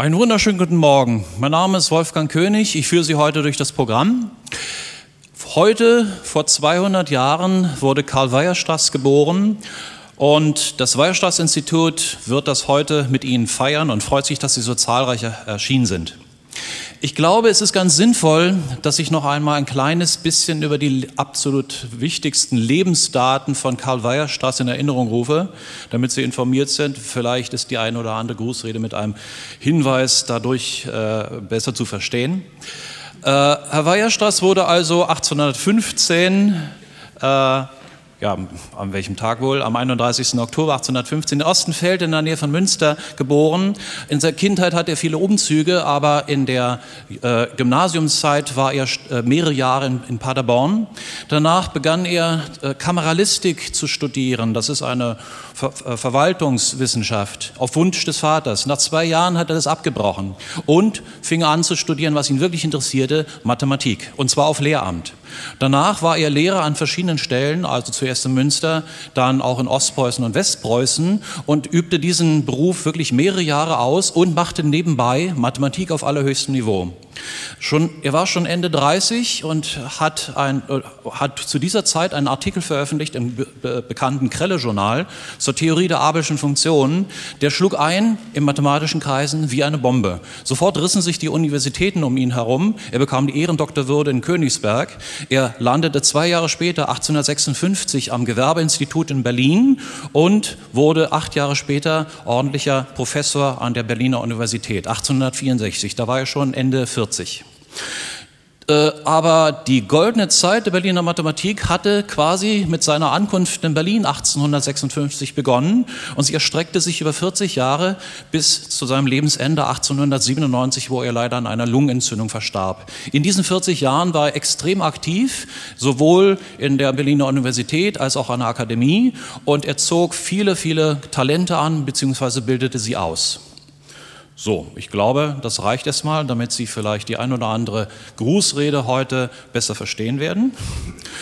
Einen wunderschönen guten Morgen. Mein Name ist Wolfgang König. Ich führe Sie heute durch das Programm. Heute, vor 200 Jahren, wurde Karl Weierstrass geboren. Und das Weierstrass-Institut wird das heute mit Ihnen feiern und freut sich, dass Sie so zahlreich erschienen sind. Ich glaube, es ist ganz sinnvoll, dass ich noch einmal ein kleines bisschen über die absolut wichtigsten Lebensdaten von Karl Weierstrass in Erinnerung rufe, damit Sie informiert sind. Vielleicht ist die eine oder andere Grußrede mit einem Hinweis dadurch besser zu verstehen. Herr Weierstrass wurde also 1815 an welchem Tag wohl? Am 31. Oktober 1815 in Ostenfeld in der Nähe von Münster geboren. In seiner Kindheit hatte er viele Umzüge, aber in der Gymnasiumszeit war er mehrere Jahre in Paderborn. Danach begann er Kameralistik zu studieren. Das ist eine Verwaltungswissenschaft auf Wunsch des Vaters. Nach 2 Jahren hat er das abgebrochen und fing an zu studieren, was ihn wirklich interessierte, Mathematik, und zwar auf Lehramt. Danach war er Lehrer an verschiedenen Stellen, also zuerst in Münster, dann auch in Ostpreußen und Westpreußen und übte diesen Beruf wirklich mehrere Jahre aus und machte nebenbei Mathematik auf allerhöchstem Niveau. Er war schon Ende 30 und hat zu dieser Zeit einen Artikel veröffentlicht im bekannten Krelle-Journal zur Theorie der abelschen Funktionen. Der schlug ein in mathematischen Kreisen wie eine Bombe. Sofort rissen sich die Universitäten um ihn herum. Er bekam die Ehrendoktorwürde in Königsberg. Er landete 2 Jahre später, 1856, am Gewerbeinstitut in Berlin und wurde 8 Jahre später ordentlicher Professor an der Berliner Universität, 1864. Da war er schon Ende 40. Aber die goldene Zeit der Berliner Mathematik hatte quasi mit seiner Ankunft in Berlin 1856 begonnen und sie erstreckte sich über 40 Jahre bis zu seinem Lebensende 1897, wo er leider an einer Lungenentzündung verstarb. In diesen 40 Jahren war er extrem aktiv, sowohl in der Berliner Universität als auch an der Akademie, und er zog viele, viele Talente an bzw. bildete sie aus. So, ich glaube, das reicht erstmal, damit Sie vielleicht die ein oder andere Grußrede heute besser verstehen werden.